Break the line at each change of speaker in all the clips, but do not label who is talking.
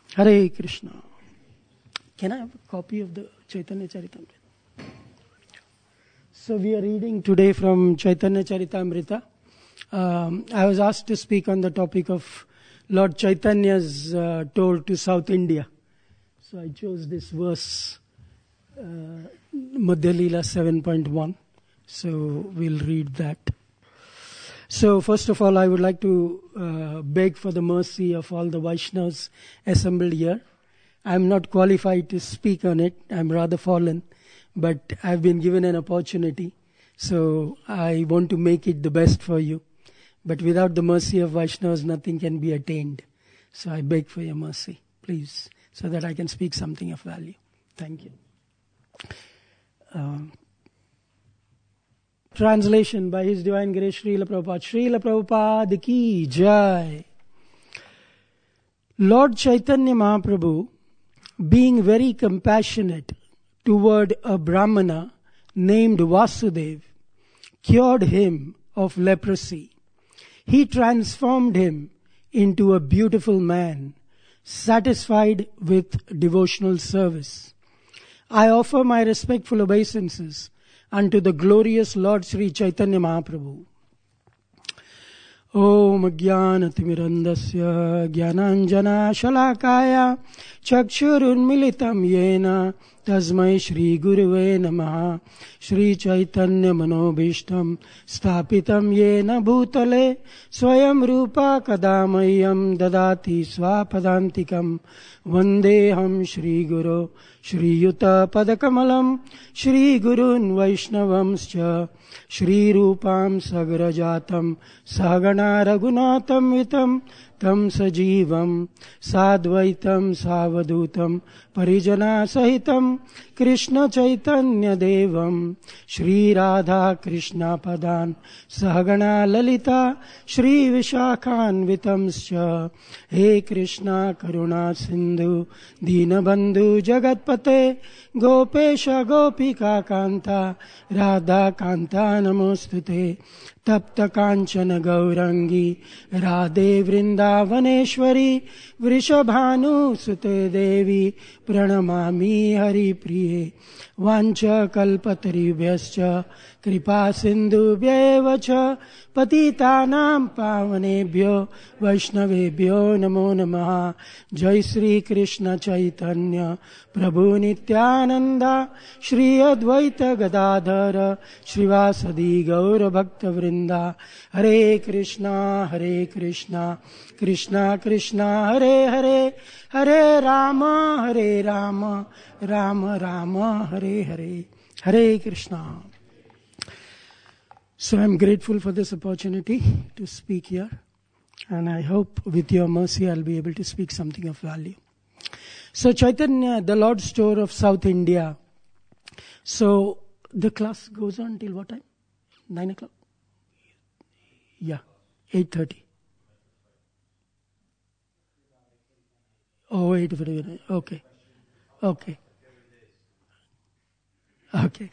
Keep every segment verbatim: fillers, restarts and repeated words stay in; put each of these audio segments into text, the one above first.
Hare Krishna. Can I have a copy of the Chaitanya Charitamrita? So we are reading today from Chaitanya Charitamrita. Um, I was asked to speak on the topic of Lord Chaitanya's uh, tour to South India. So I chose this verse, uh, Madhya Leela seven point one. So we'll read that. So first of all, I would like to uh, beg for the mercy of all the Vaishnavas assembled here. I'm not qualified to speak on it. I'm rather fallen, but I've been given an opportunity. So I want to make it the best for you. But without the mercy of Vaishnavas, nothing can be attained. So I beg for your mercy, please, so that I can speak something of value. Thank you. Um, Translation by His Divine Grace Srila Prabhupada. Srila Prabhupada ki jai. Lord Chaitanya Mahaprabhu, being very compassionate toward a Brahmana named Vasudev, cured him of leprosy. He transformed him into a beautiful man, satisfied with devotional service. I offer my respectful obeisances unto the glorious Lord Sri Chaitanya Mahaprabhu. Om Jnanatimirandasya Jnananjana Shalakaya Chakshurunmilitam Yena Tasmai Shri Guruve Namaha. Shri Chaitanya Manobhishtam Sthapitam Yena Bhutale Swayam Rupa Kadamayam Dadati Swapadantikam Vandeham Shri Guru Shri Yuta Padakamalam Shri Gurun Vaishnavamscha Shri Rupam Sagrajatam Sagana Raghunatam Vitam Tam Sajivam Sadvaitam Savadutam Parijana Sahitam Krishna Chaitanya Devam Shri Radha Krishna Padan Sahagana Lalita Shri Vishakhan Vitamscha. He Krishna Karuna Sindhu Dinabandhu Jagatpate Gopesha Gopika Kanta Radha Kanta Namostute Tapta Kanchana Gaurangi Radhe Vrindavaneshwari Vrishabhanu Sute Devi Pranamami Hari Priye Vancha Kalpataribhyascha Kripa Sindhubhyevacha Patitanam Pavanebhyo Vaishnavebhyo Namo Namaha. Jai Sri Krishna Chaitanya Prabhu Nityananda Shri Advaita Gadadhara Shrivasadi Gaura Bhakta Vrinda. Hare Krishna Hare Krishna Krishna Krishna Hare Hare Hare Rama Hare Rama Rama Rama Hare Hare. Hare Krishna. So I'm grateful for this opportunity to speak here, and I hope with your mercy I'll be able to speak something of value. So Chaitanya, the Lord's tour of South India. So the class goes on till what time? Nine o'clock? Yeah, eight thirty. Oh, eight thirty. Okay. Okay. Okay.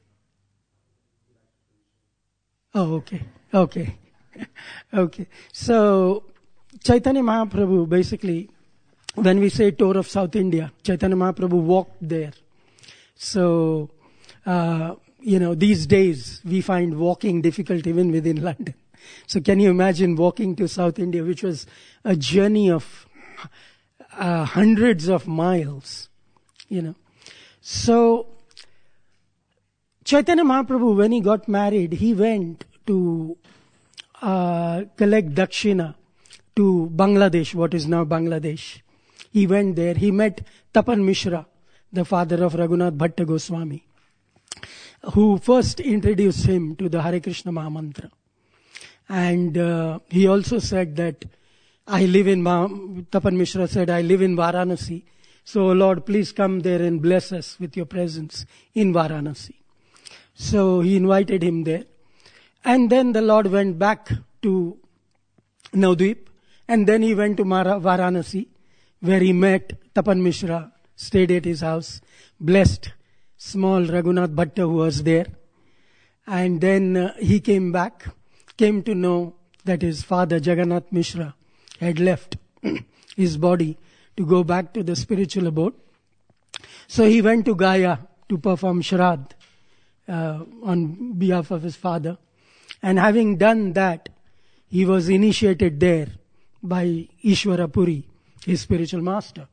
Oh, okay. Okay. Okay. So, Chaitanya Mahaprabhu, basically, when we say tour of South India, Chaitanya Mahaprabhu walked there. So, uh, you know, these days we find walking difficult even within London. So can you imagine walking to South India, which was a journey of uh, hundreds of miles, you know. So, Chaitanya Mahaprabhu, when he got married, he went to uh, collect Dakshina to Bangladesh, what is now Bangladesh. He went there. He met Tapan Mishra, the father of Raghunath Bhatta Goswami, who first introduced him to the Hare Krishna Mahamantra. And uh, he also said that, I live in, Ma- Tapan Mishra said, I live in Varanasi. So, Lord, please come there and bless us with your presence in Varanasi. So he invited him there. And then the Lord went back to Navadvip. And then he went to Mara- Varanasi, where he met Tapan Mishra, stayed at his house, blessed small Raghunath Bhatta who was there. And then uh, he came back, came to know that his father Jagannath Mishra had left his body to go back to the spiritual abode. So he went to Gaya to perform Shraddh uh, on behalf of his father. And having done that, he was initiated there by Ishwara Puri, his spiritual master.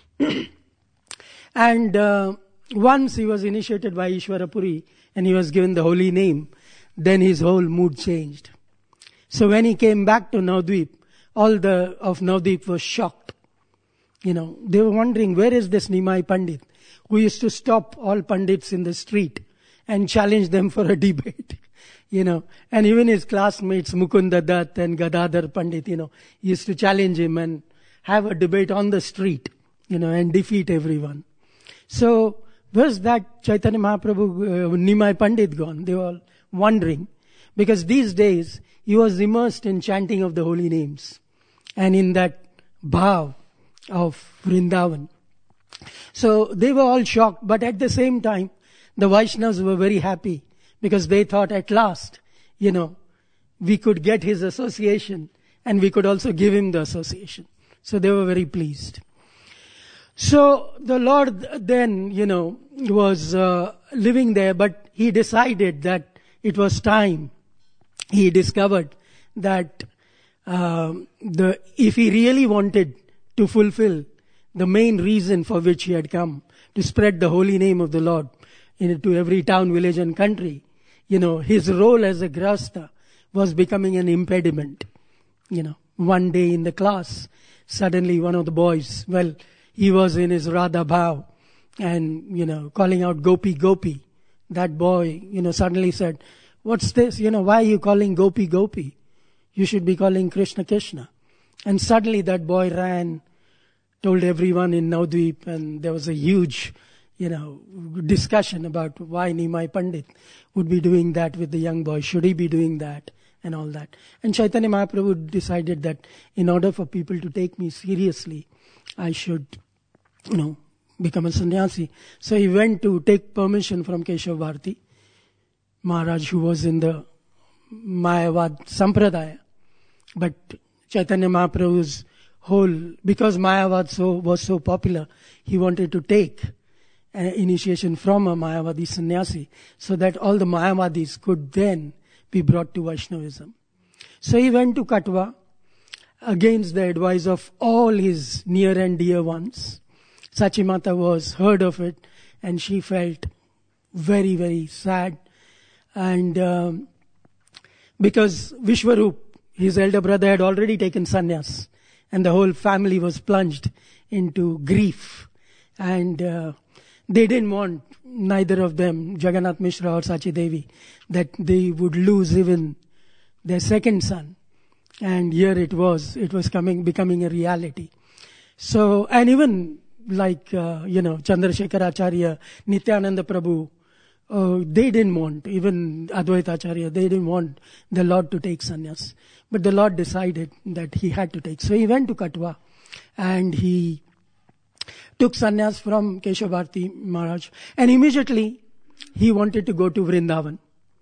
And uh, once he was initiated by Ishwara Puri and he was given the holy name, then his whole mood changed. So when he came back to Navadvip, all the of Navadvip was shocked. You know, they were wondering, where is this Nimai Pandit, who used to stop all Pandits in the street and challenge them for a debate? You know, and even his classmates, Mukunda Dutt and Gadadhar Pandit, you know, used to challenge him and have a debate on the street, you know, and defeat everyone. So, where's that Chaitanya Mahaprabhu, uh, Nimai Pandit gone? They were all wondering. Because these days, he was immersed in chanting of the holy names. And in that bhav of Vrindavan. So, they were all shocked. But at the same time, the Vaishnavas were very happy. Because they thought at last, you know, we could get his association and we could also give him the association. So they were very pleased. So the Lord then, you know, was uh, living there, but he decided that it was time. He discovered that um, the if he really wanted to fulfill the main reason for which he had come, to spread the holy name of the Lord into every town, village and country, you know, his role as a grahastha was becoming an impediment. You know, one day in the class, suddenly one of the boys, well, he was in his Radha Bhav and, you know, calling out Gopi, Gopi. That boy, you know, suddenly said, what's this? You know, why are you calling Gopi, Gopi? You should be calling Krishna, Krishna. And suddenly that boy ran, told everyone in Navadvip, and there was a huge, you know, discussion about why Nimai Pandit would be doing that with the young boy. Should he be doing that? And all that. And Chaitanya Mahaprabhu decided that in order for people to take me seriously, I should, you know, become a sannyasi. So he went to take permission from Keshav Bharati Maharaj, who was in the Mayavad Sampradaya. But Chaitanya Mahaprabhu's whole, because Mayavad so, was so popular, he wanted to take an initiation from a Mayavadi sannyasi so that all the Mayavadis could then be brought to Vaishnavism. So he went to Katwa against the advice of all his near and dear ones. Sachimata was heard of it and she felt very, very sad. And um, because Vishwarup, his elder brother, had already taken sannyas and the whole family was plunged into grief. And uh, they didn't want, neither of them, Jagannath Mishra or Sachi Devi, that they would lose even their second son. And here it was, it was coming, becoming a reality. So, and even like, uh, you know, Chandrasekhar Acharya, Nityananda Prabhu, uh, they didn't want, even Advaita Acharya, they didn't want the Lord to take sannyas. But the Lord decided that he had to take. So he went to Katwa and he took sannyas from Keshav Bharati Maharaj. And immediately he wanted to go to Vrindavan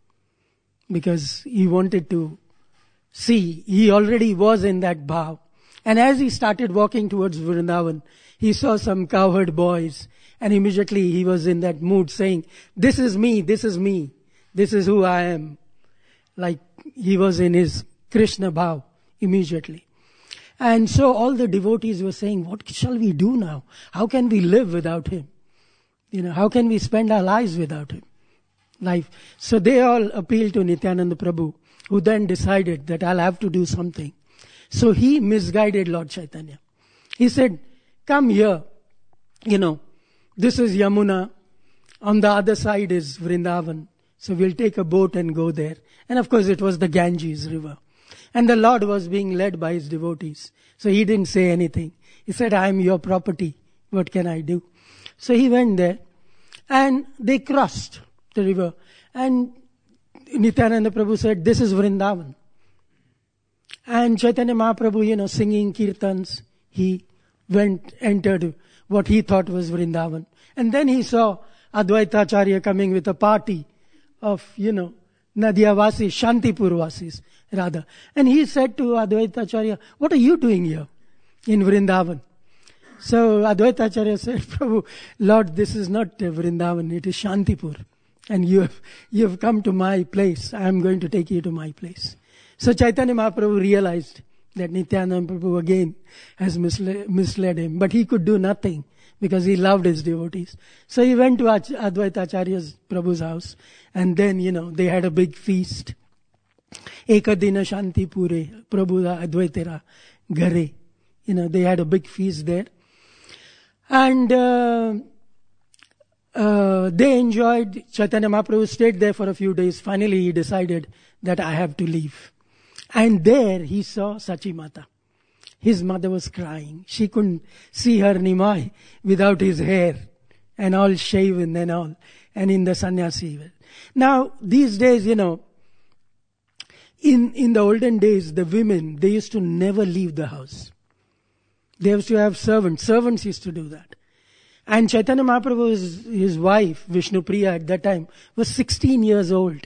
because he wanted to see, he already was in that bhav. And as he started walking towards Vrindavan, he saw some cowherd boys and immediately he was in that mood saying, this is me, this is me, this is who I am. Like he was in his Krishna bhav immediately. And so all the devotees were saying, what shall we do now? How can we live without him? You know, how can we spend our lives without him? Life. So they all appealed to Nityananda Prabhu, who then decided that I'll have to do something. So he misguided Lord Chaitanya. He said, come here. You know, this is Yamuna. On the other side is Vrindavan. So we'll take a boat and go there. And of course it was the Ganges river. And the Lord was being led by his devotees. So he didn't say anything. He said, I am your property. What can I do? So he went there and they crossed the river. And Nityananda Prabhu said, this is Vrindavan. And Chaitanya Mahaprabhu, you know, singing kirtans, he went, entered what he thought was Vrindavan. And then he saw Advaita Acharya coming with a party of, you know, Nadia Vasis, Shantipur Vasis, rather. And he said to Advaita Acharya, what are you doing here in Vrindavan? So Advaita Acharya said, Prabhu, Lord, this is not Vrindavan, it is Shantipur. And you have, you have come to my place. I am going to take you to my place. So Chaitanya Mahaprabhu realized that Nityananda Prabhu again has misled, misled him. But he could do nothing because he loved his devotees. So he went to Ach- Advaita Acharya's Prabhu's house. And then, you know, they had a big feast. Ekadina Shanti Pure, Prabhu Advaitera Gare. You know, they had a big feast there. And uh, uh, they enjoyed, Chaitanya Mahaprabhu stayed there for a few days. Finally, he decided that I have to leave. And there he saw Sachimata. His mother was crying. She couldn't see her Nimai without his hair and all shaven and all, and in the sannyasi. Now, these days, you know, in, in the olden days, the women, they used to never leave the house. They used to have servants. Servants used to do that. And Chaitanya Mahaprabhu, his, his wife, Vishnupriya, at that time, was sixteen years old.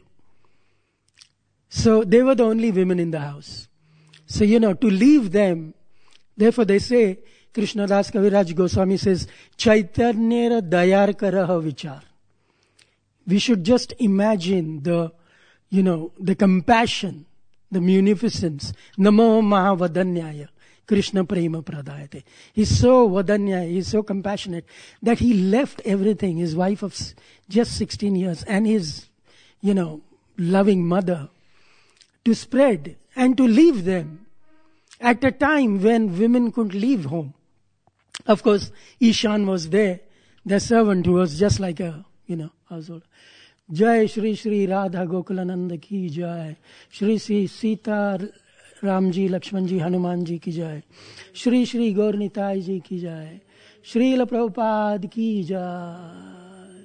So they were the only women in the house. So, you know, to leave them, therefore they say, Krishnadas Kaviraj Goswami says, Chaitanyera dayar karaha vichar. We should just imagine the, you know, the compassion, the munificence. Namo Mahavadanyaya. Krishna Prema Pradayate. He's so vadanya, he's so compassionate that he left everything, his wife of just sixteen years and his, you know, loving mother to spread and to leave them at a time when women couldn't leave home. Of course, Ishan was there, the servant who was just like a, you know, household. Jai Shri Shri Radha Gokulananda ki Jai. Shri Shri Sita Ram ji Lakshman जी हनुमान जी की जय श्री श्री गौर निताई जी की जय श्रील प्रभुपाद की जय.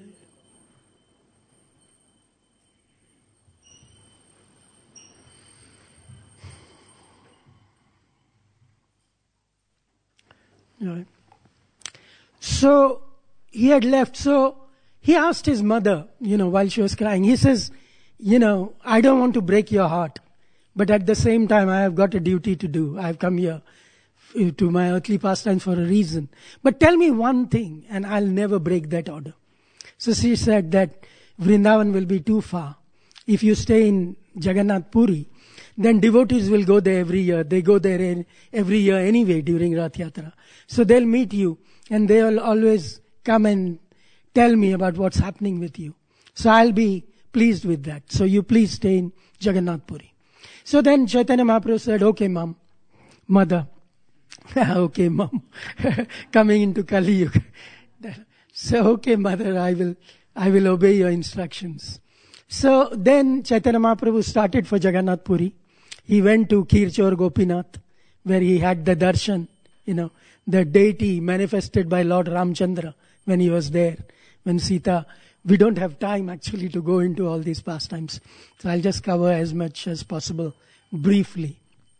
So he had left. So he asked his mother, you know, while she was crying, he says, you know, I don't want to break your heart. But at the same time, I have got a duty to do. I have come here to my earthly pastimes for a reason. But tell me one thing, and I'll never break that order. So she said that Vrindavan will be too far. If you stay in Jagannath Puri, then devotees will go there every year. They go there every year anyway during Rath Yatra. So they'll meet you, and they'll always come and tell me about what's happening with you. So I'll be pleased with that. So you please stay in Jagannath Puri. So then Chaitanya Mahaprabhu said, okay, mom, mother, okay, mom, coming into Kali Yuga. So, okay, mother, I will, I will obey your instructions. So then Chaitanya Mahaprabhu started for Jagannath Puri. He went to Kirchor Gopinath, where he had the darshan, you know, the deity manifested by Lord Ramchandra when he was there, when Sita. We don't have time actually to go into all these pastimes. So I'll just cover as much as possible briefly.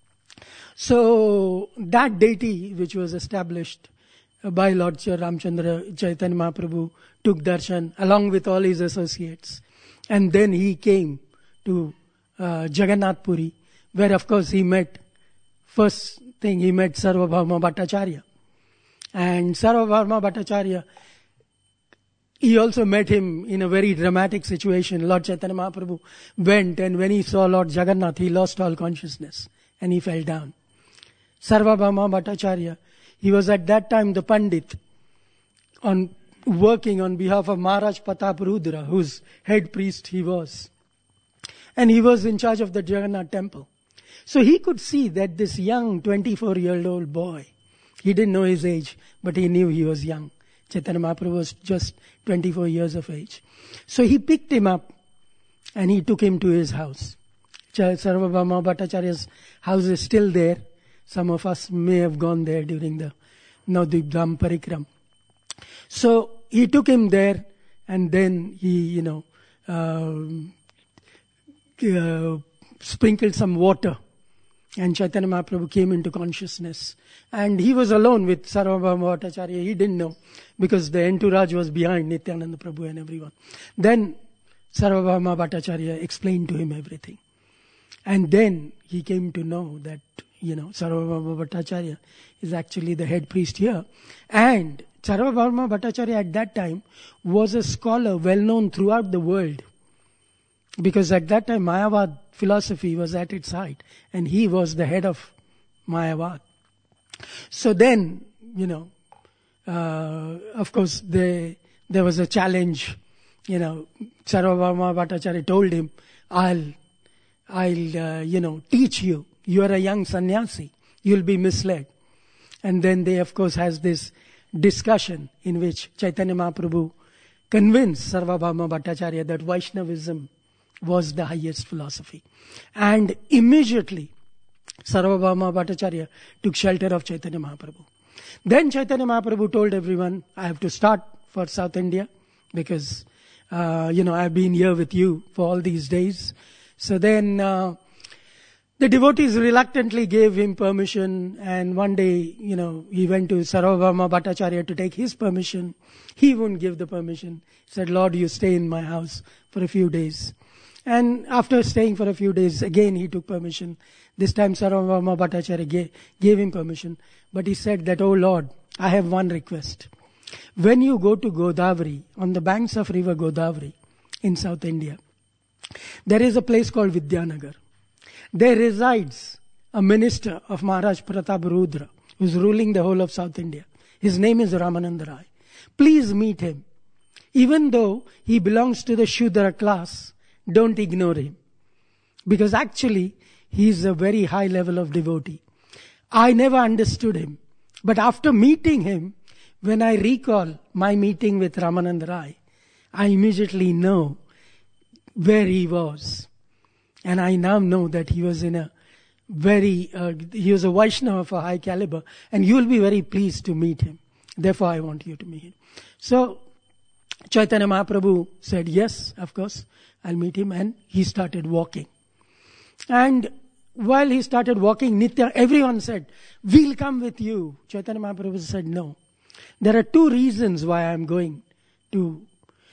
So that deity which was established by Lord Ramchandra, Chaitanya Mahaprabhu took darshan along with all his associates. And then he came to uh, Jagannath Puri, where of course he met, first thing he met Sarvabhauma Bhattacharya. And Sarvabhauma Bhattacharya, he also met him in a very dramatic situation. Lord Chaitanya Mahaprabhu went, and when he saw Lord Jagannath, he lost all consciousness and he fell down. Sarvabhauma Bhattacharya, he was at that time the Pandit on working on behalf of Maharaj Pratap Rudra, whose head priest he was. And he was in charge of the Jagannath temple. So he could see that this young twenty-four-year-old boy, he didn't know his age, but he knew he was young. Chaitanya Mahaprabhu was just twenty-four years of age. So he picked him up and he took him to his house. Sarvabhauma Bhattacharya's house is still there. Some of us may have gone there during the Navadvip Dham Parikram. So he took him there, and then he, you know, uh, uh, sprinkled some water, and Chaitanya Mahaprabhu came into consciousness. And he was alone with Sarvabhauma Bhattacharya. He didn't know, because the entourage was behind Nityananda Prabhu and everyone. Then Sarvabhauma Bhattacharya explained to him everything. And then he came to know that, you know, Sarvabhauma Bhattacharya is actually the head priest here. And Sarvabhauma Bhattacharya at that time was a scholar well known throughout the world. Because at that time Mayavad philosophy was at its height. And he was the head of Mayavad. So then, you know, uh, of course, they, there was a challenge. You know, Sarvabhauma Bhattacharya told him, I'll, I'll, uh, you know, teach you. You are a young sannyasi. You'll be misled. And then they, of course, has this discussion in which Chaitanya Mahaprabhu convinced Sarvabhauma Bhattacharya that Vaishnavism was the highest philosophy. And immediately, Sarvabhauma Bhattacharya took shelter of Chaitanya Mahaprabhu. Then Chaitanya Mahaprabhu told everyone, I have to start for South India because, uh, you know, I've been here with you for all these days. So then uh, the devotees reluctantly gave him permission, and one day, you know, he went to Sarvabhauma Bhattacharya to take his permission. He wouldn't give the permission. He said, Lord, you stay in my house for a few days. And after staying for a few days, again he took permission. This time Sarvabhauma Bhattacharya gave, gave him permission. But he said that, oh Lord, I have one request. When you go to Godavari, on the banks of river Godavari in South India, there is a place called Vidyanagar. There resides a minister of Maharaj Pratap Rudra, who is ruling the whole of South India. His name is Ramananda Rai. Please meet him. Even though he belongs to the Shudra class, don't ignore him. Because actually, he is a very high level of devotee. I never understood him. But after meeting him, when I recall my meeting with Ramananda Rai, I immediately know where he was. And I now know that he was in a very, uh, he was a Vaishnava of a high caliber. And you will be very pleased to meet him. Therefore, I want you to meet him. So, Chaitanya Mahaprabhu said, yes, of course, I'll meet him. And he started walking. And while he started walking, Nitya, everyone said, we'll come with you. Chaitanya Mahaprabhu said, no. There are two reasons why I'm going to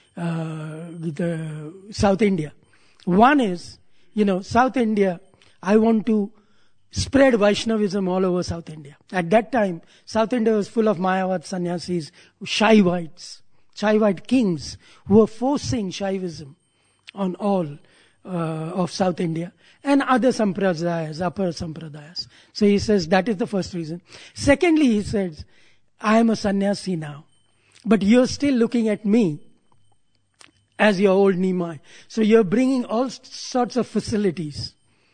uh, the South India. One is, you know, South India, I want to spread Vaishnavism all over South India. At that time, South India was full of Mayavad sannyasis, Shaivites, Shaivite kings who were forcing Shaivism on all uh, of South India and other sampradayas, upper sampradayas. So he says that is the first reason. Secondly, he says, I am a sannyasi now, but you're still looking at me as your old Nimai. So you're bringing all sorts of facilities.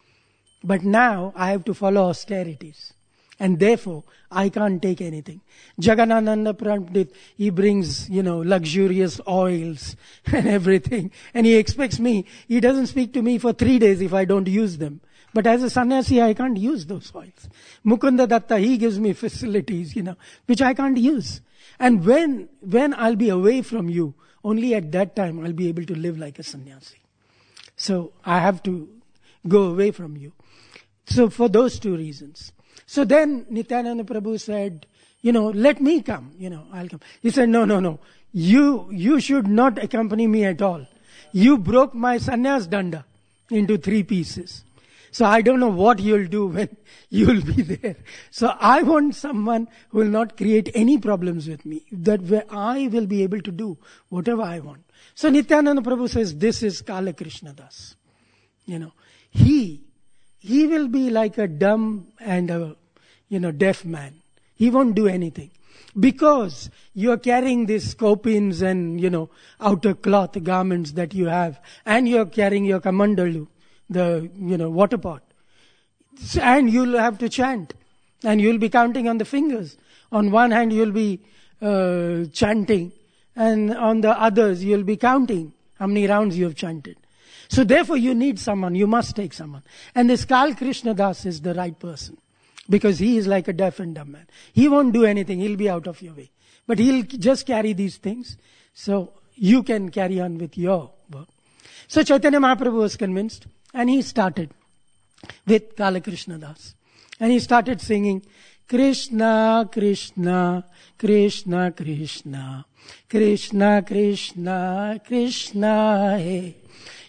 But now I have to follow austerities. And therefore, I can't take anything. Jagannananda Pandit, he brings, you know, luxurious oils and everything. And he expects me, he doesn't speak to me for three days if I don't use them. But as a sannyasi, I can't use those oils. Mukunda Datta, he gives me facilities, you know, which I can't use. And when, when I'll be away from you, only at that time I'll be able to live like a sannyasi. So I have to go away from you. So for those two reasons. So then Nityananda Prabhu said, you know, let me come, you know, I'll come. He said, no, no, no. You, you should not accompany me at all. You broke my sannyas danda into three pieces. So I don't know what you'll do when you'll be there. So I want someone who will not create any problems with me. That where I will be able to do whatever I want. So Nityananda Prabhu says, this is Kala Krishna Das. You know, he, he will be like a dumb and a, you know, deaf man. He won't do anything. Because you are carrying these kopins and, you know, outer cloth garments that you have. And you are carrying your kamandalu, the, you know, water pot. And you'll have to chant. And you'll be counting on the fingers. On one hand, you'll be uh, chanting. And on the others, you'll be counting how many rounds you have chanted. So therefore, you need someone. You must take someone. And this Kal Krishna Das is the right person. Because he is like a deaf and dumb man. He won't do anything. He'll be out of your way. But he'll just carry these things. So you can carry on with your work. So Chaitanya Mahaprabhu was convinced. And he started with Kala Krishna Das. And he started singing, Krishna, Krishna, Krishna, Krishna, Krishna, Krishna, Krishna, hey.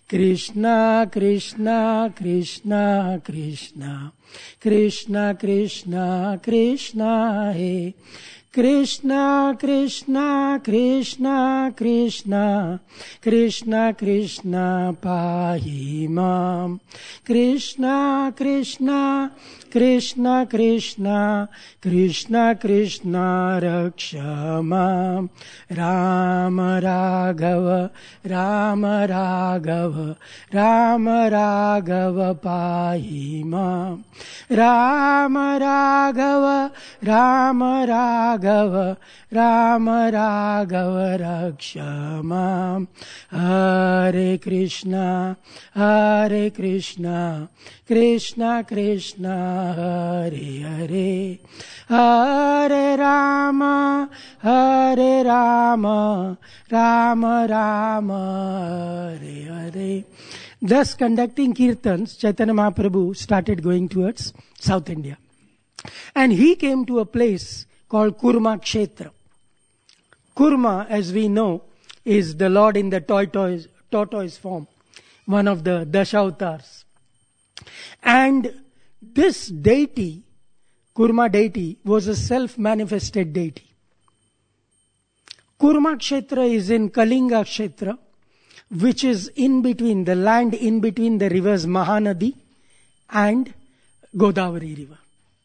Krishna, Krishna, Krishna, Krishna, Krishna, Krishna, Krishna, He. Krishna, Krishna, Krishna, Krishna, Krishna, Krishna, Pahi Mam. Krishna, Krishna, Krishna, Krishna, Krishna, Krishna, Raksha Mam. Rama Raghava, Rama Raghava, Rama Raghava, Pahi Mam. Rama Raghava, Rama Raghava, Rama Raghava, Raksha Mam. Hare Krishna, Hare Krishna, Krishna Krishna, Hare Hare, Hare Rama, Hare Rama, Rama Rama, Hare Hare. Thus conducting kirtans, Chaitanya Mahaprabhu started going towards South India. And he came to a place called Kurma Kshetra. Kurma, as we know, is the Lord in the tortoise, tortoise form, one of the Dashavatars. And this deity, Kurma deity, was a self-manifested deity. Kurma Kshetra is in Kalinga Kshetra, which is in between, the land in between the rivers Mahanadi and Godavari river.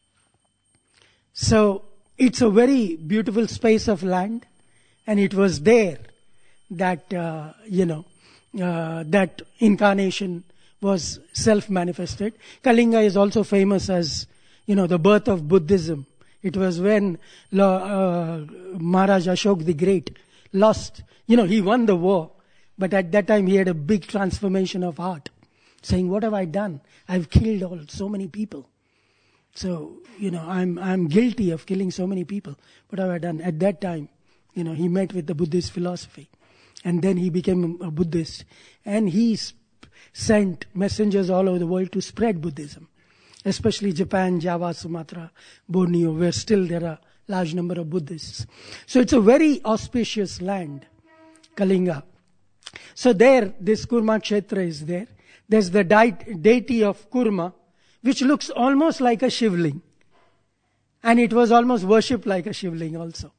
So, it's a very beautiful space of land, and it was there that, uh, you know, uh, that incarnation was self-manifested. Kalinga is also famous as, you know, the birth of Buddhism. It was when uh, Maharaj Ashok the Great lost, you know, he won the war, but at that time he had a big transformation of heart, saying, what have I done? I've killed all so many people. So, you know, I'm I'm guilty of killing so many people. What have I done? At that time, you know, he met with the Buddhist philosophy. And then he became a Buddhist. And he sp- sent messengers all over the world to spread Buddhism. Especially Japan, Java, Sumatra, Borneo, where still there are large number of Buddhists. So it's a very auspicious land, Kalinga. So there, this Kurma Kshetra is there. There's the de- deity of Kurma, which looks almost like a Shivling. And it was almost worshipped like a Shivling also.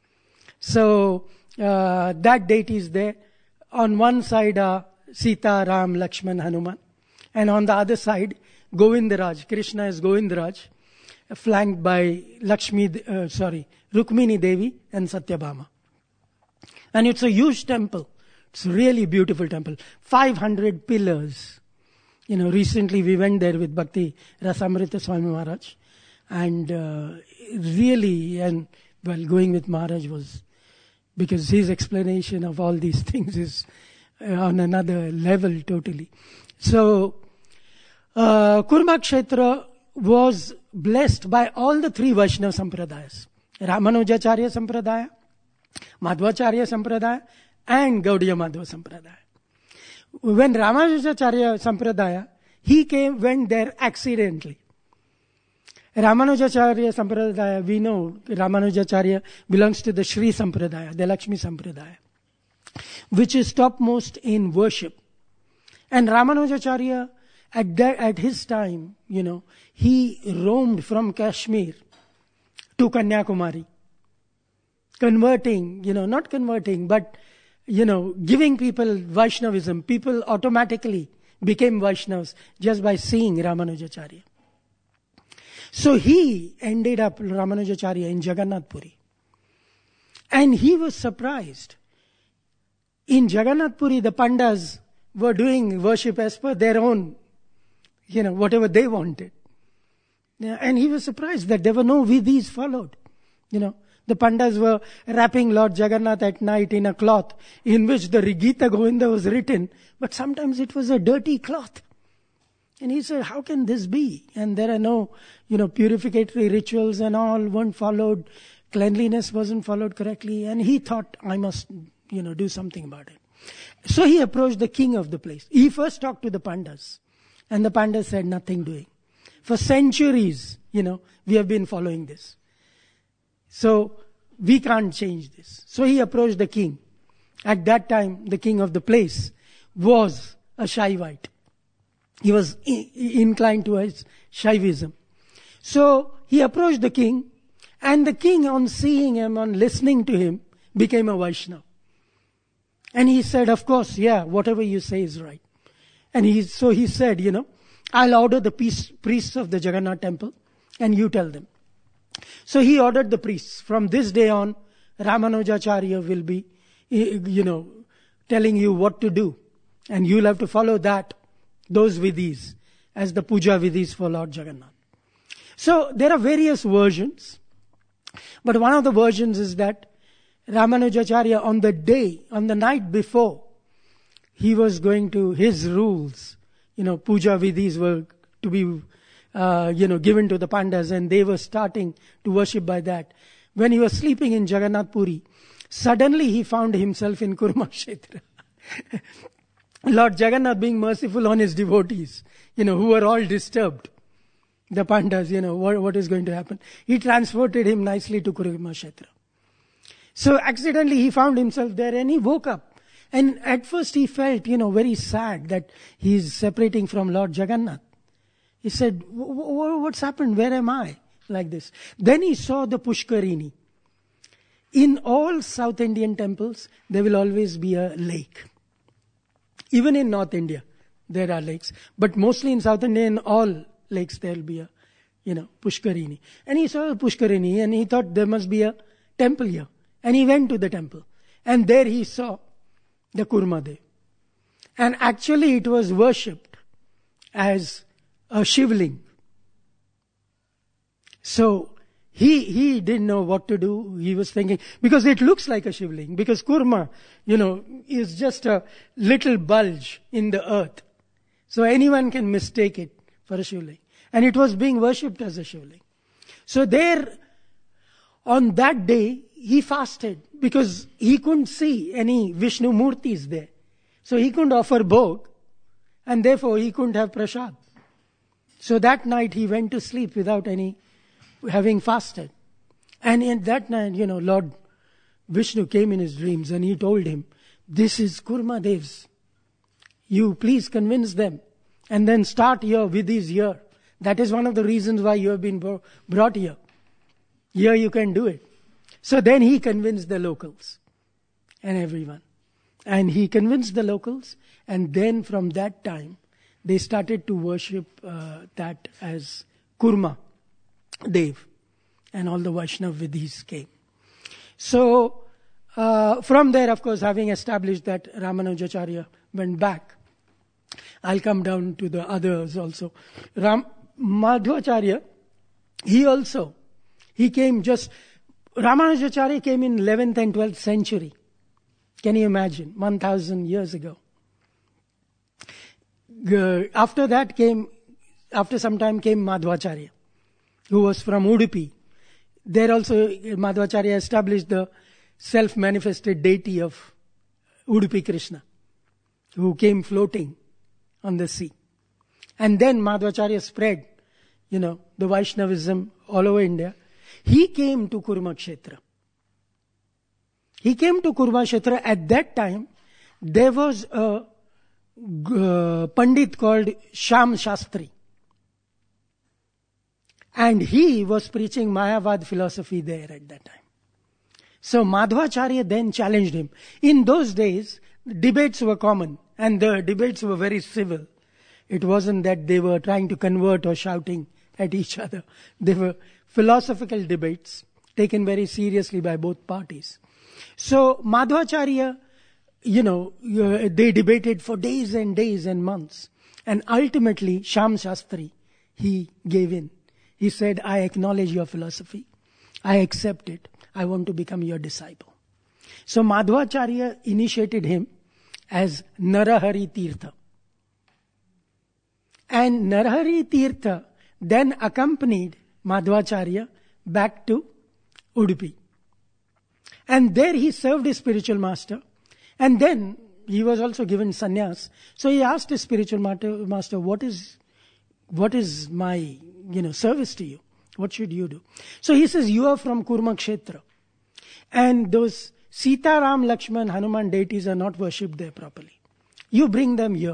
So, uh, that deity is there. On one side are Sita, Ram, Lakshman, Hanuman. And on the other side, Govindaraj. Krishna is Govindaraj, flanked by Lakshmi, uh, sorry, Rukmini Devi and Satyabhama. And it's a huge temple. It's a really beautiful temple. five hundred pillars. You know, recently we went there with Bhakti Rasamrita Swami Maharaj. And uh, really, and well, going with Maharaj was, because his explanation of all these things is uh, on another level totally. So, uh, Kurma Kshetra was blessed by all the three Vaishnava Sampradayas. Ramanujacharya Sampradaya, Madhvacharya Sampradaya, and Gaudiya Madhva Sampradaya. When Ramanujacharya Sampradaya, he came, went there accidentally. Ramanujacharya Sampradaya, we know Ramanujacharya belongs to the Shri Sampradaya, the Lakshmi Sampradaya, which is topmost in worship. And Ramanujacharya, at that, at his time, you know, he roamed from Kashmir to Kanyakumari, converting, you know, not converting, but, you know, giving people Vaishnavism. People automatically became Vaishnavas just by seeing Ramanujacharya. So he ended up, Ramanujacharya, in Jagannath Puri. And he was surprised. In Jagannath Puri, the Pandas were doing worship as per their own, you know, whatever they wanted. Yeah, and he was surprised that there were no vidhis followed. You know, the Pandas were wrapping Lord Jagannath at night in a cloth in which the Gita Govinda was written, but sometimes it was a dirty cloth. And he said, how can this be? And there are no, you know, purificatory rituals and all weren't followed. Cleanliness wasn't followed correctly. And he thought, I must, you know, do something about it. So he approached the king of the place. He first talked to the Pandas. And the Pandas said, nothing doing. For centuries, you know, we have been following this. So we can't change this. So he approached the king. At that time, the king of the place was a Shaivite. He was I- inclined towards Shaivism. So he approached the king, and the king, on seeing him, on listening to him, became a Vaishnava. And he said, of course, yeah, whatever you say is right. And he, so he said, you know, I'll order the peace, priests of the Jagannath temple, and you tell them. So he ordered the priests. From this day on, Ramanujacharya will be, you know, telling you what to do. And you'll have to follow that, those vidhis, as the puja vidhis for Lord Jagannath. So there are various versions. But one of the versions is that Ramanujacharya, on the day, on the night before, he was going to, his rules, you know, puja vidhis were to be, uh, you know, given to the Pandas, and they were starting to worship by that. When he was sleeping in Jagannath Puri, suddenly he found himself in Kurukshetra. Lord Jagannath being merciful on his devotees, you know, who were all disturbed. The Pandas, you know, what, what is going to happen? He transported him nicely to Kurukshetra. So accidentally he found himself there, and he woke up. And at first he felt, you know, very sad that he is separating from Lord Jagannath. He said, what's happened? Where am I? Like this. Then he saw the Pushkarini. In all South Indian temples, there will always be a lake. Even in North India, there are lakes. But mostly in South India, in all lakes, there will be a, you know, Pushkarini. And he saw a Pushkarini, and he thought there must be a temple here. And he went to the temple. And there he saw the Kurmadev. And actually it was worshipped as a Shivling. So he he didn't know what to do. He was thinking, because it looks like a Shivling. Because Kurma, you know, is just a little bulge in the earth. So anyone can mistake it for a Shivling. And it was being worshipped as a Shivling. So there, on that day, he fasted because he couldn't see any Vishnu Murtis there. So he couldn't offer bhog, and therefore he couldn't have prasad. So that night he went to sleep without any, having fasted. And in that night, you know, Lord Vishnu came in his dreams and he told him, this is Kurmadev's. You please convince them and then start your vidhis here. That is one of the reasons why you have been brought here. Here you can do it. So then he convinced the locals and everyone. And he convinced the locals, and then from that time, they started to worship uh, that as Kurma Dev. And all the Vaishnav vidhis came. So uh, from there, of course, having established that, Ramanujacharya went back. I'll come down to the others also. Ram Madhvacharya, he also, he came just... Ramanujacharya came in eleventh and twelfth century. Can you imagine? one thousand years ago. Uh, after that came, after some time came Madhvacharya, who was from Udupi. There also Madhvacharya established the self-manifested deity of Udupi Krishna, who came floating on the sea. And then Madhvacharya spread, you know, the Vaishnavism all over India. He came to Kurukshetra. He came to Kurukshetra. At that time, there was a uh, Pandit called Shyam Shastri. And he was preaching Mayavad philosophy there at that time. So Madhvacharya then challenged him. In those days, debates were common, and the debates were very civil. It wasn't that they were trying to convert or shouting at each other. They were philosophical debates taken very seriously by both parties. So Madhvacharya, you know, they debated for days and days and months. And ultimately, Shyam Shastri, he gave in. He said, I acknowledge your philosophy. I accept it. I want to become your disciple. So Madhvacharya initiated him as Narahari Tirtha. And Narahari Tirtha then accompanied Madhvacharya back to Udupi. And there he served his spiritual master. And then he was also given sannyas. So he asked his spiritual master, what is, what is my, you know, service to you? What should you do? So he says, you are from Kurukshetra. And those Sita, Ram, Lakshman, Hanuman deities are not worshipped there properly. You bring them here.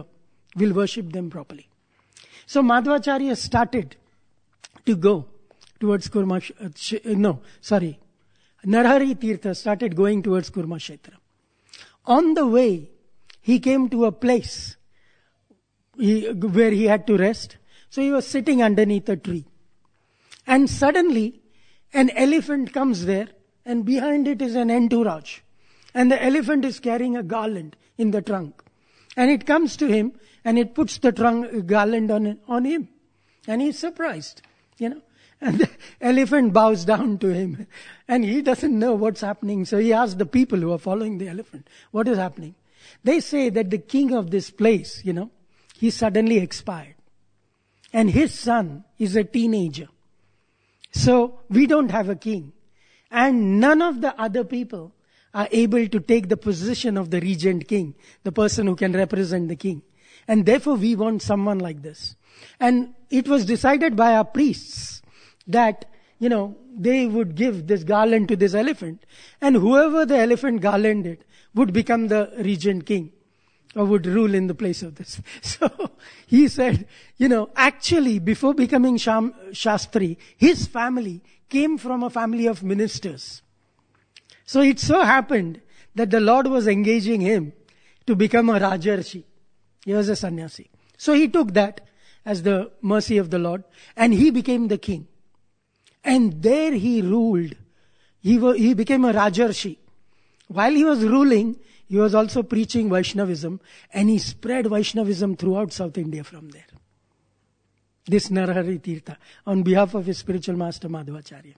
will worship them properly. So Madhvacharya started to go towards Kurma, uh, no, sorry, Narhari Tirtha started going towards Kurmakshetra. On the way, he came to a place he, where he had to rest. So he was sitting underneath a tree. And suddenly, an elephant comes there, and behind it is an entourage. And the elephant is carrying a garland in the trunk. And it comes to him, and it puts the trunk garland on, on him. And he's surprised, you know. And the elephant bows down to him. And he doesn't know what's happening. So he asks the people who are following the elephant, what is happening? They say that the king of this place, you know, he suddenly expired. And his son is a teenager. So we don't have a king. And none of the other people are able to take the position of the regent king, the person who can represent the king. And therefore we want someone like this. And it was decided by our priests that, you know, they would give this garland to this elephant, and whoever the elephant garlanded would become the regent king, or would rule in the place of this. So he said, you know, actually before becoming Sham, Shastri, his family came from a family of ministers. So it so happened that the Lord was engaging him to become a Rajarshi. He was a sannyasi. So he took that as the mercy of the Lord, and he became the king. And there he ruled. He, wa- he became a Rajarshi. While he was ruling, he was also preaching Vaishnavism, and he spread Vaishnavism throughout South India from there. This Narhari Tirtha, on behalf of his spiritual master Madhvacharya.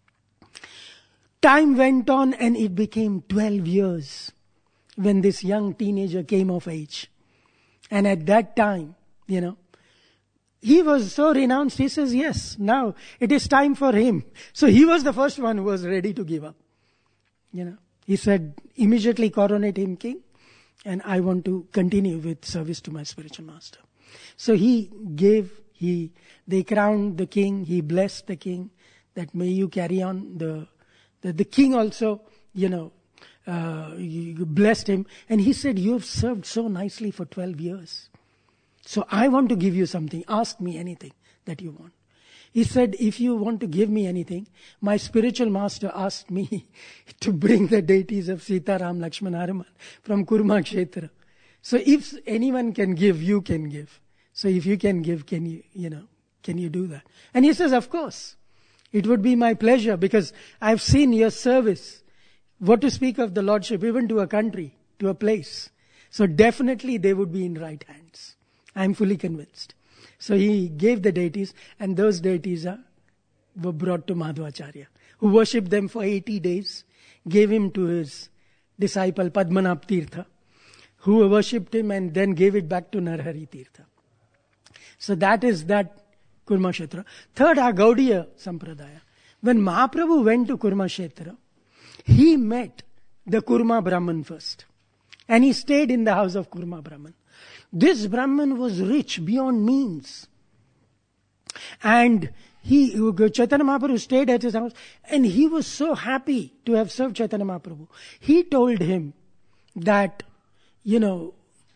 Time went on, and it became twelve years when this young teenager came of age. And at that time, you know, he was so renounced, he says, yes, now it is time for him. So he was the first one who was ready to give up. You know, he said, immediately coronate him king, and I want to continue with service to my spiritual master. So he gave, he, they crowned the king, he blessed the king, that may you carry on. The, the, the king also, you know, uh, blessed him, and he said, you have served so nicely for twelve years. So I want to give you something. Ask me anything that you want. He said, if you want to give me anything, my spiritual master asked me to bring the deities of Sita, Ram, Lakshman, Hanuman from Kurmakshetra. So if anyone can give, you can give. So if you can give, can you, you know, can you do that? And he says, of course, it would be my pleasure, because I've seen your service. What to speak of the Lordship, even to a country, to a place. So definitely they would be in right hands. I'm fully convinced. So he gave the deities, and those deities are, were brought to Madhvacharya, who worshipped them for eighty days, gave him to his disciple Padmanabh Tirtha, who worshipped him and then gave it back to Narhari Tirtha. So that is that Kurmakshetra. Third, our Gaudiya Sampradaya. When Mahaprabhu went to Kurmakshetra, he met the Kurma Brahman first. And he stayed in the house of Kurma Brahman. This Brahman was rich beyond means. And he, Chaitanya Mahaprabhu stayed at his house, and he was so happy to have served Chaitanya Mahaprabhu. He told him that, you know,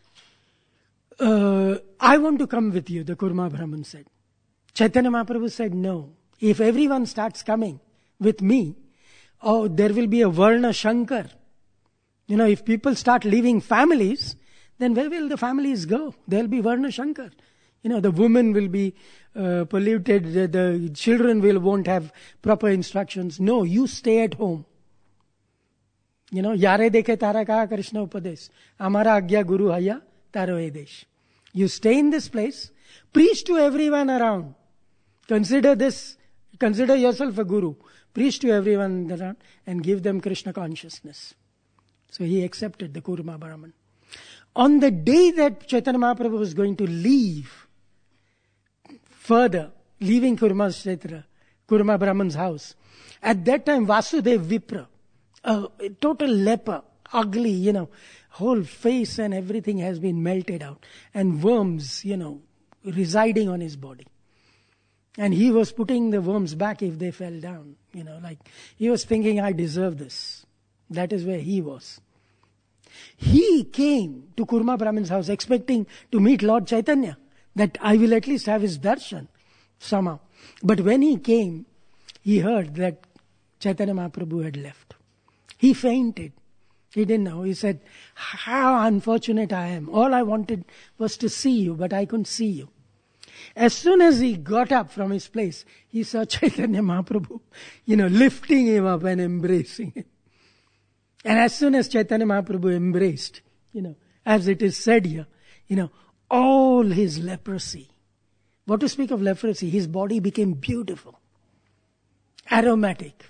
uh, I want to come with you, the Kurma Brahman said. Chaitanya Mahaprabhu said, no. If everyone starts coming with me, oh, there will be a Varna Shankar. You know, if people start leaving families, then where will the families go? There will be Varna Shankar. You know, the women will be uh, polluted, the, the children will won't have proper instructions. No, you stay at home. You know, Yare dekhe tara kaha Krishna upadesh. Amara agya guru haya taro edesh. You stay in this place, preach to everyone around. Consider this, consider yourself a guru. Preach to everyone around and give them Krishna consciousness. So he accepted the Kurma Brahman. On the day that Chaitanya Mahaprabhu was going to leave further, leaving Kurma Kshetra, Kurma Brahman's house, at that time Vasudev Vipra, a total leper, ugly, you know, whole face and everything has been melted out, and worms, you know, residing on his body. And he was putting the worms back if they fell down, you know, like he was thinking, I deserve this. That is where he was. He came to Kurma Brahmin's house expecting to meet Lord Chaitanya, that I will at least have his darshan somehow. But when he came, he heard that Chaitanya Mahaprabhu had left. He fainted. He didn't know. He said, how unfortunate I am. All I wanted was to see you, but I couldn't see you. As soon as he got up from his place, he saw Chaitanya Mahaprabhu, you know, lifting him up and embracing him. And as soon as Chaitanya Mahaprabhu embraced, you know, as it is said here, you know, all his leprosy, what to speak of leprosy, his body became beautiful, aromatic.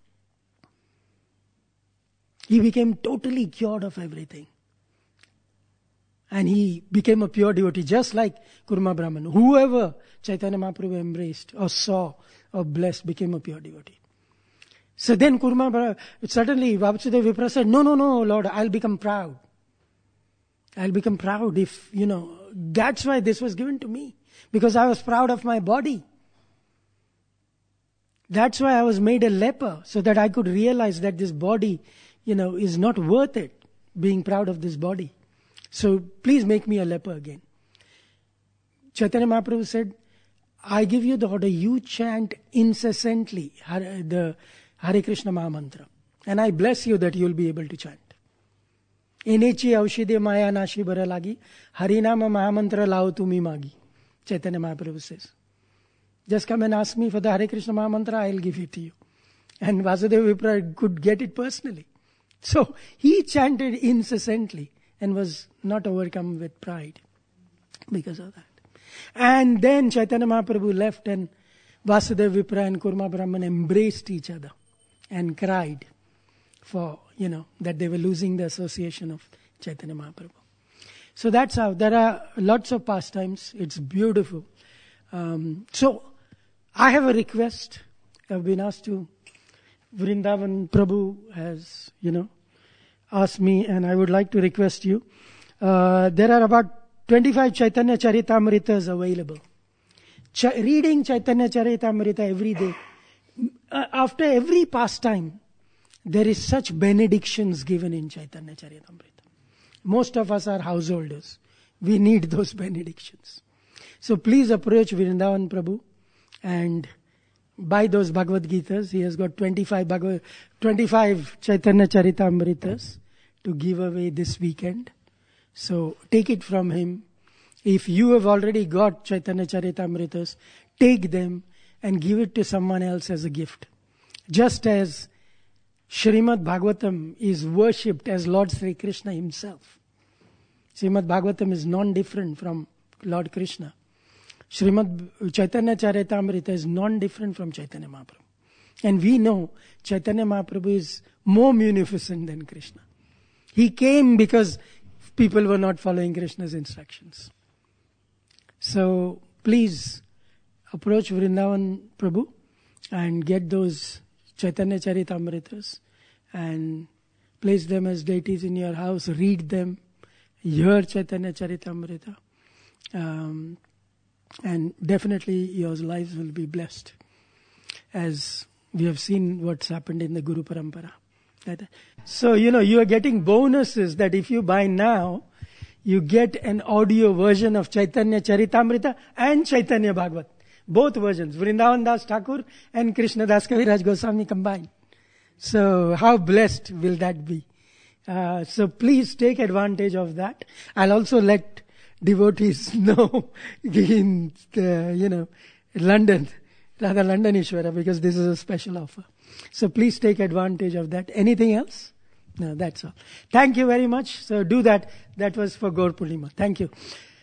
He became totally cured of everything. And he became a pure devotee, just like Kurma Brahman. Whoever Chaitanya Mahaprabhu embraced or saw or blessed became a pure devotee. So then Kurma Brahman, suddenly Vasudev Vipra said, no, no, no, Lord, I'll become proud. I'll become proud if, you know, that's why this was given to me. Because I was proud of my body. That's why I was made a leper, so that I could realize that this body, you know, is not worth it, being proud of this body. So please make me a leper again. Chaitanya Mahaprabhu said, I give you the order, you chant incessantly the Hare Krishna Mahamantra. And I bless you that you will be able to chant. Enechi aushidhe maya nashi bara lagi, Harinama Mahamantra lao tumi magi. Chaitanya Mahaprabhu says. Just come and ask me for the Hare Krishna Mahamantra, I will give it to you. And Vasudeva Vipra could get it personally. So he chanted incessantly and was not overcome with pride because of that. And then Chaitanya Mahaprabhu left and Vasudeva Vipra and Kurma Brahman embraced each other and cried for, you know, that they were losing the association of Chaitanya Mahaprabhu. So that's how, there are lots of pastimes. It's beautiful. Um, so I have a request. I've been asked to, Vrindavan Prabhu has, you know, asked me, and I would like to request you. Uh, there are about twenty-five Chaitanya Charitamritas available. Ch- reading Chaitanya Charitamrita every day. Uh, after every pastime, there is such benedictions given in Chaitanya Charitamrita. Most of us are householders. We need those benedictions. So please approach Vrindavan Prabhu and buy those Bhagavad Gitas. He has got twenty-five, Bhagavad, twenty-five Chaitanya Charitamritas to give away this weekend. So take it from him. If you have already got Chaitanya Charitamritas, take them and give it to someone else as a gift. Just as Srimad Bhagavatam is worshipped as Lord Sri Krishna himself. Srimad Bhagavatam is non-different from Lord Krishna. Srimad Chaitanya Charitamrita is non-different from Chaitanya Mahaprabhu. And we know Chaitanya Mahaprabhu is more munificent than Krishna. He came because people were not following Krishna's instructions. So please approach Vrindavan Prabhu and get those Chaitanya Charitamritas and place them as deities in your house. Read them. Hear Chaitanya Charitamrita. Um, and definitely your lives will be blessed. As we have seen what's happened in the Guru Parampara. So, you know, you are getting bonuses that if you buy now, you get an audio version of Chaitanya Charitamrita and Chaitanya Bhagavat. Both versions, Vrindavan Das Thakur and Krishna Das Kaviraj Goswami combined. So how blessed will that be? Uh, so please take advantage of that. I'll also let devotees know in, uh, you know, London, rather London Ishwara, because this is a special offer. So please take advantage of that. Anything else? No, that's all. Thank you very much. So do that. That was for Gaur Purnima. Thank you.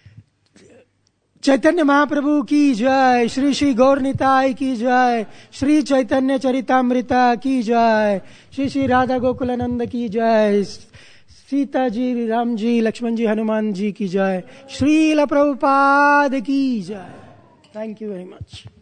Chaitanya Mahaprabhu ki jai, Shri Shri Gaur Nitai ki jai, Shri Chaitanya Charitamrita ki jai, Shri Shri Radha Gokulananda ki jai, Sita ji, Ram ji, Lakshman ji, Hanuman ji ki jai, Srila Prabhupada ki jai. Thank you very much.